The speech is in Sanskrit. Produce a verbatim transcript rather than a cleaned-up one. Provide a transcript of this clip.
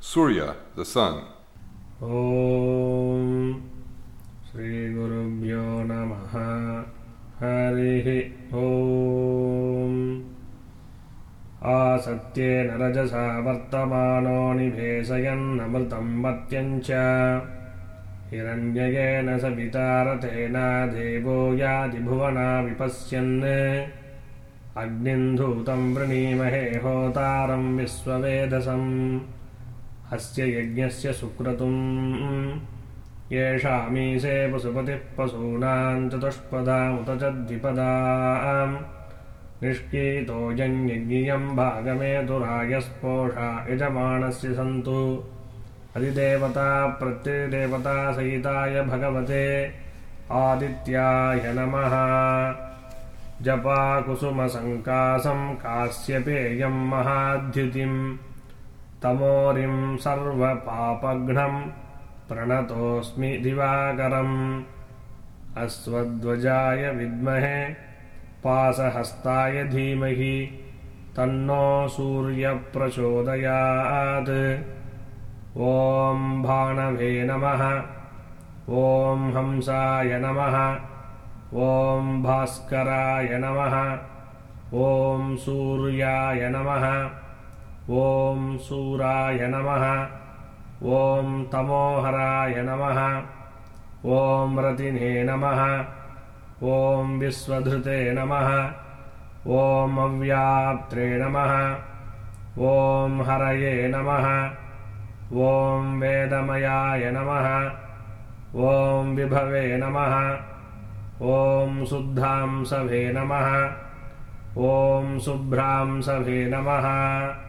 Surya, the sun. Om Shri Gurubhyo Namaha Harihi Om Asatyena rajasa vartamano nibhesayan amritam matyancha hiranyayena savitaratena devo yadi bhuvana vipasyan agnindutam vranimahe hotaram visvavedasam Asya yajñasya sukratum yeshamise pasupatih pasunam chatushpadam utachadvipadam nishkito janyajñiyam bhagameturayasposha yajamanasya santu adidevata pratyedevata sahitaya bhagavate adityaya namaha japa kusuma sankasam kasyapeyam mahadhyutim Tamorim sarva papagnam pranatosmi divakaram asvadvajaya vidmahe pasahastaya dhimahi tanno surya prachodayat Om bhanave namaha Om hamsaya namaha Om bhaskaraya namaha Om suryaya namaha Om Suraya Namaha Om Tamoharaya Namaha Om Ratine Namaha Om Viswadhrute Namaha Om Avyaptre Namaha Om Haraye Namaha Om Vedamayaya Namaha Om Vibhave Namaha Om Suddham Sabhe Namaha Om Subhram Sabhe Namaha